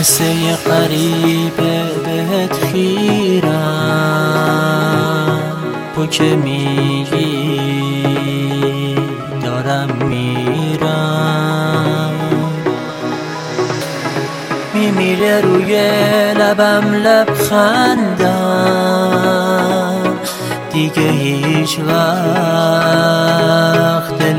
مثل یه غریبه بهت خیرم، تو که میگی دارم میرم، میمیره روی لبم لبخندم، دیگه هیچ وقت دل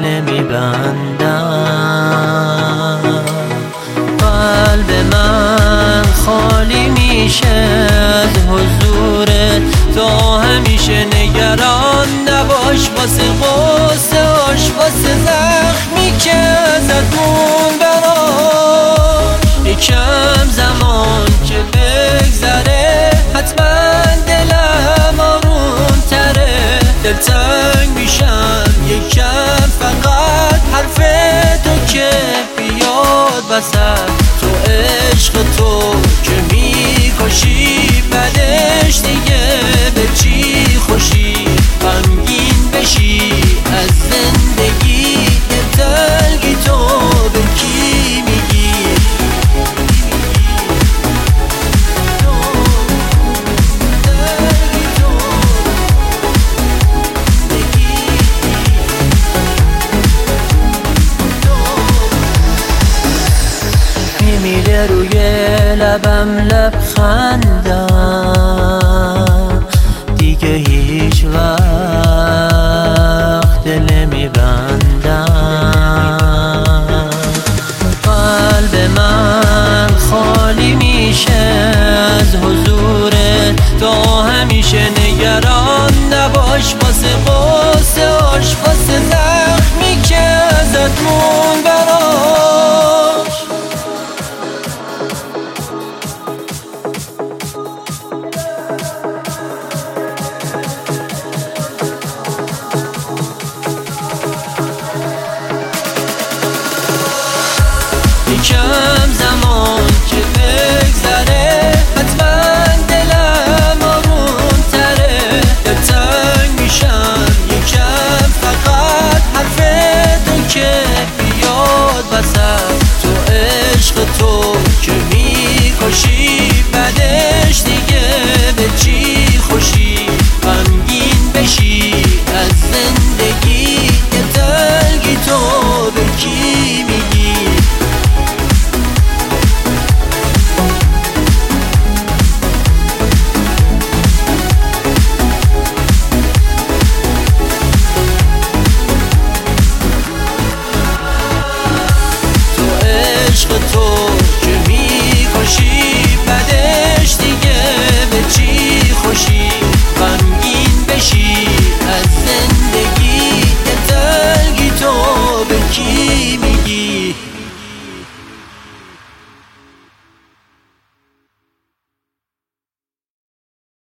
نمیبندم. قلب من خالی میشه از حضورت، تو همیشه نگران نباش واسه غصه هاش، واسه زخمی که ازت مون براش. یکم زمان که بگذره حتما دلم آروم تره، دلتنگ میشم یکم فقط حرف تو که بیاد وسط. تو عشق تو که میکشی بعدش دیگه به چی خوشی، غمگین بشی از زندگی، دلتنگی تو به کی میگی؟ میمیره روی لبم لبخندم، دیگه هیچ وقت دل نمیبندم. قلب من خالی میشه از حضورت، تو همیشه نگران نباش واسه غصه هاش، واسه زخمی که ازت مون براش. یکم زمان که بگذره حتما دلم آروم تره، دلتنگ میشم یکم فقط حرف تو که بیاد وسط. تو عشق تو که میکشی بعدش دیگه به چی خوشی، غمگین بشی از زندگی، دلتنگی تو به کی میگی؟ عشق تو